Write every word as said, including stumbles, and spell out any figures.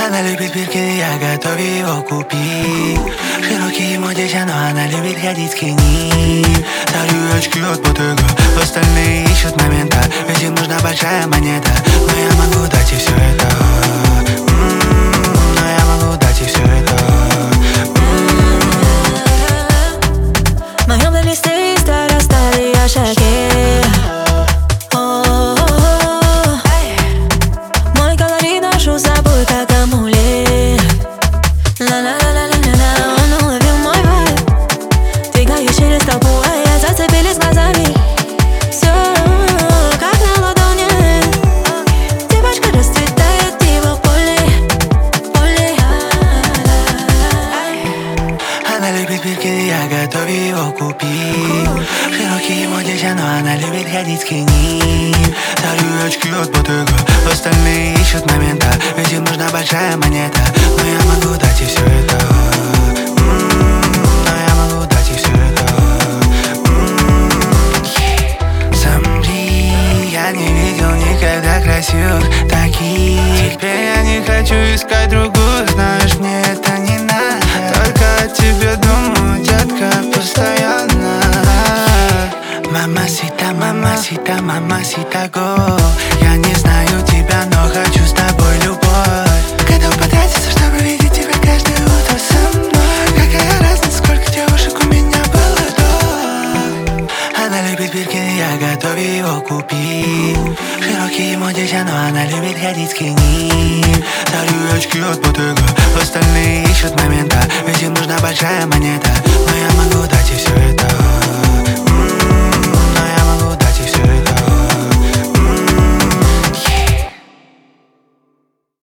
Она любит Биркин, я готов его купить. Широкие моде, но она любит ходить скини. Дарю очки от Ботега, остальные ищут момента, ведь им нужна большая монета. Но я могу дать ей все это. М-м-м, но я могу дать ей все это. В моем плейлисте старо-старые шаги. Мой колорит ношу с собой как амулет. Ла-ла-ла-ла-ла-ла, он уловил мой вайб. Двигаюсь через толпу, а я зацепились глазами. Все как на ладони. Девочка расцветает его поле, поле. Она любит Биркин, я готов его купить. Широкие моде, но она любит ходить скини. Дарю очки от Ботега, остальные ищут момента, ведь им нужна большая монета. Но я могу дать ей все это. М-м-м, но я могу дать ей все это. М-м-м. Сомри, я не видел никогда красивых таких. Теперь я не хочу искать другую, знаешь, мне это не надо. Только о тебе думаю, детка, постоянно. Мамасита, мамасита, мамасита, го. Я не знаю тебя, но хочу с тобой любовь. Готов потратиться, чтобы видеть тебя каждое утро со мной. Какая разница, сколько девушек у меня было до. Она любит Биркин, я готов его купить. Широкие моде, но она любит ходить скини. Дарю очки от Ботега, остальные ищут момента, ведь им нужна большая монета.